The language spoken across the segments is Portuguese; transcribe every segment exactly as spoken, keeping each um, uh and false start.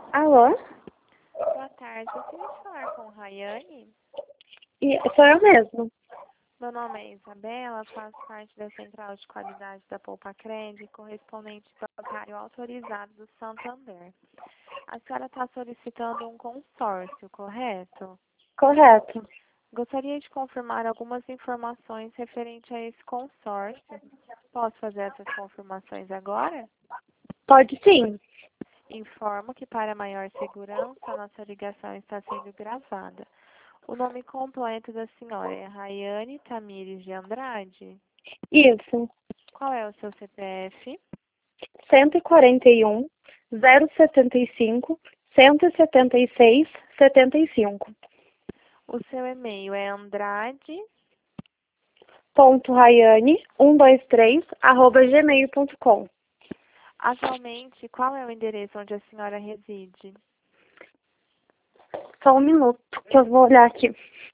Alô? Boa tarde, eu queria falar com Rayane. E, sou eu mesmo. Meu nome é Isabela, faço parte da Central de Qualidade da Poupa Cred, correspondente bancário autorizado do Santander. A senhora está solicitando um consórcio, correto? Correto. Gostaria de confirmar algumas informações referente a esse consórcio. Posso fazer essas confirmações agora? Pode sim. Informo que, para maior segurança, a nossa ligação está sendo gravada. O nome completo da senhora é Rayane Tamires de Andrade? Isso. Qual é o seu C P F? cento e quarenta e um, zero setenta e cinco, cento e setenta e seis, setenta e cinco. O seu e-mail é andrade? Ponto Rayane, um dois três, arroba gmail ponto com. Atualmente, qual é o endereço onde a senhora reside? Só um minuto que eu vou olhar aqui.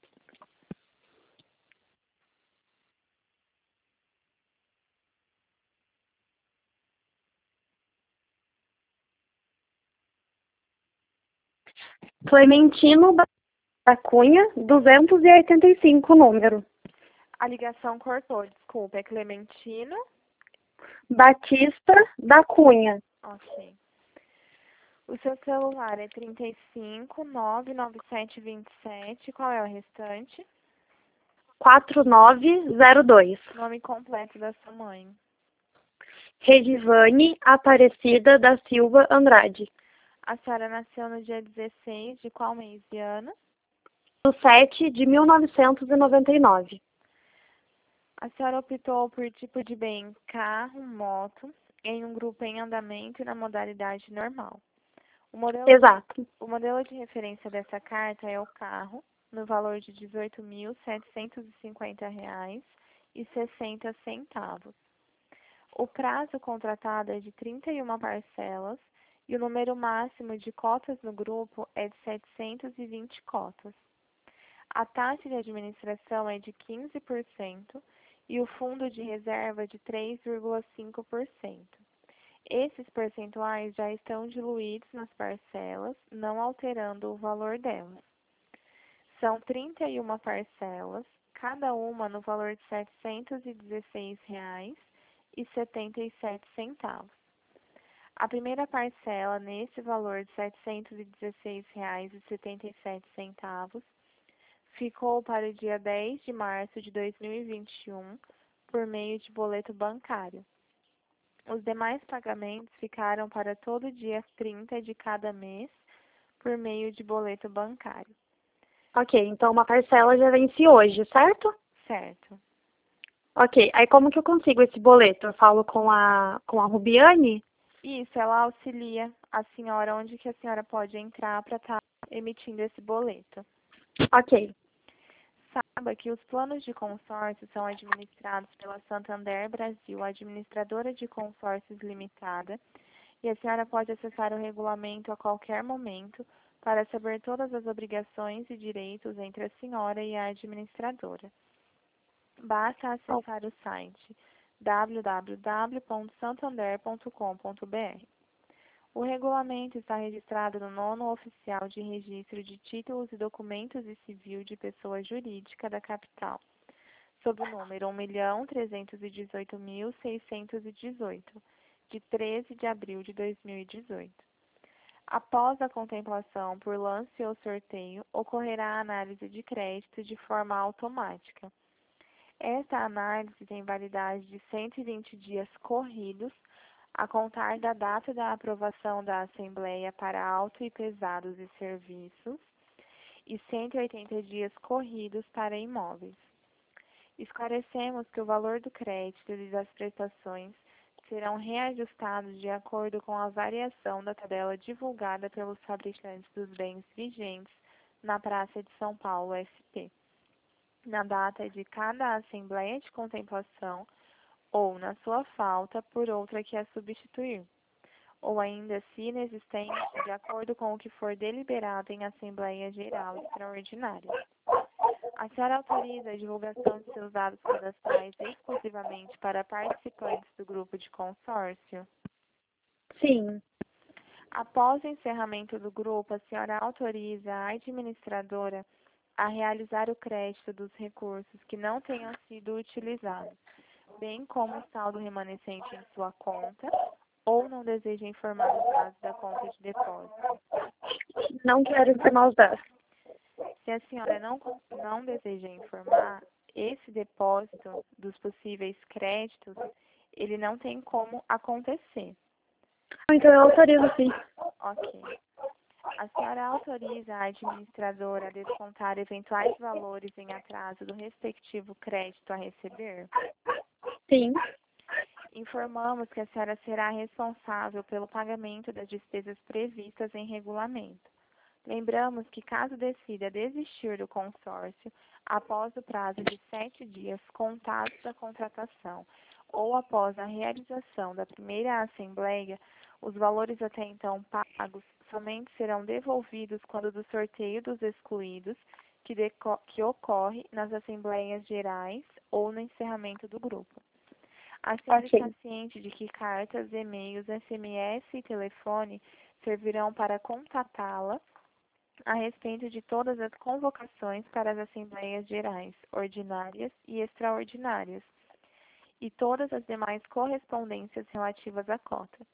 Clementino da Cunha, duzentos e oitenta e cinco, número. A ligação cortou, desculpa, é Clementino? Batista da Cunha. Ok. O seu celular é trinta e cinco, nove nove sete dois sete, qual é o restante? quatro nove zero dois. Nome completo da sua mãe. Redivane Aparecida da Silva Andrade. A senhora nasceu no dia dezesseis de qual mês e ano? Do sete de mil novecentos e noventa e nove. A senhora optou por tipo de bem carro, moto, em um grupo em andamento e na modalidade normal. O modelo de, Exato. o modelo de referência dessa carta é o carro, no valor de dezoito mil setecentos e cinquenta reais e sessenta centavos. O prazo contratado é de trinta e uma parcelas e o número máximo de cotas no grupo é de setecentas e vinte cotas. A taxa de administração é de quinze por cento e o fundo de reserva de três vírgula cinco por cento. Esses percentuais já estão diluídos nas parcelas, não alterando o valor delas. São trinta e uma parcelas, cada uma no valor de setecentos e dezesseis reais e setenta e sete centavos. A primeira parcela, nesse valor de setecentos e dezesseis reais e setenta e sete centavos, ficou para o dia dez de março de dois mil e vinte e um por meio de boleto bancário. Os demais pagamentos ficaram para todo dia trinta de cada mês por meio de boleto bancário. Ok, então uma parcela já vence hoje, certo? Certo. Ok, aí como que eu consigo esse boleto? Eu falo com a, com a Rubiane? Isso, ela auxilia a senhora onde que a senhora pode entrar para estar emitindo esse boleto. Ok, Saiba que os planos de consórcio são administrados pela Santander Brasil, administradora de consórcios limitada, e a senhora pode acessar o regulamento a qualquer momento para saber todas as obrigações e direitos entre a senhora e a administradora. Basta acessar o site w w w ponto santander ponto com ponto b r. O regulamento está registrado no nono oficial de registro de títulos e documentos e civil de pessoa jurídica da capital, sob o número um milhão trezentos e dezoito mil seiscentos e dezoito, de treze de abril de dois mil e dezoito. Após a contemplação por lance ou sorteio, ocorrerá a análise de crédito de forma automática. Esta análise tem validade de cento e vinte dias corridos, a contar da data da aprovação da Assembleia para auto e pesados e serviços, e cento e oitenta dias corridos para imóveis. Esclarecemos que o valor do crédito e das prestações serão reajustados de acordo com a variação da tabela divulgada pelos fabricantes dos bens vigentes na Praça de São Paulo, S P, na data de cada Assembleia de Contemplação ou, na sua falta, por outra que a substituir, ou ainda, se inexistente, de acordo com o que for deliberado em Assembleia Geral Extraordinária. A senhora autoriza a divulgação de seus dados cadastrais exclusivamente para participantes do grupo de consórcio? sim. Após o encerramento do grupo, a senhora autoriza a administradora a realizar o crédito dos recursos que não tenham sido utilizados, bem como o saldo remanescente em sua conta, ou não deseja informar os dados da conta de depósito? Não quero informar os dados. Se a senhora não, não deseja informar, esse depósito dos possíveis créditos, ele não tem como acontecer. Então eu autorizo, sim. Ok. A senhora autoriza a administradora a descontar eventuais valores em atraso do respectivo crédito a receber? Sim. Informamos que a senhora será responsável pelo pagamento das despesas previstas em regulamento. Lembramos que, caso decida desistir do consórcio após o prazo de sete dias contados da contratação ou após a realização da primeira assembleia, os valores até então pagos somente serão devolvidos quando do sorteio dos excluídos, que, deco- que ocorre nas assembleias gerais ou no encerramento do grupo. A senhora Ok. está ciente de que cartas, e-mails, S M S e telefone servirão para contatá-la a respeito de todas as convocações para as assembleias gerais, ordinárias e extraordinárias, e todas as demais correspondências relativas à cota.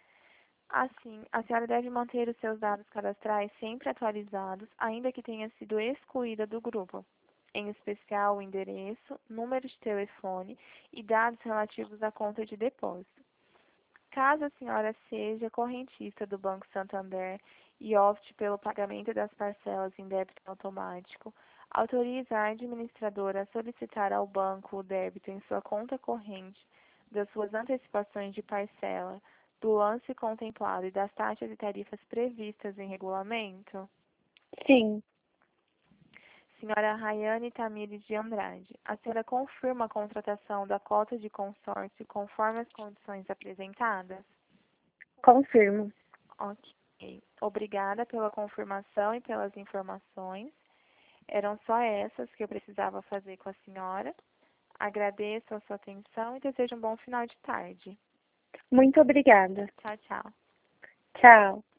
Assim, a senhora deve manter os seus dados cadastrais sempre atualizados, ainda que tenha sido excluída do grupo, em especial o endereço, número de telefone e dados relativos à conta de depósito. Caso a senhora seja correntista do Banco Santander e opte pelo pagamento das parcelas em débito automático, autoriza a administradora a solicitar ao banco o débito em sua conta corrente das suas antecipações de parcela, do lance contemplado e das taxas e tarifas previstas em regulamento? Sim. Senhora Rayane Tamires de Andrade, a senhora confirma a contratação da cota de consórcio conforme as condições apresentadas? Confirmo. Ok. Obrigada pela confirmação e pelas informações. Eram só essas que eu precisava fazer com a senhora. Agradeço a sua atenção e desejo um bom final de tarde. Muito obrigada. Tchau, tchau. Tchau.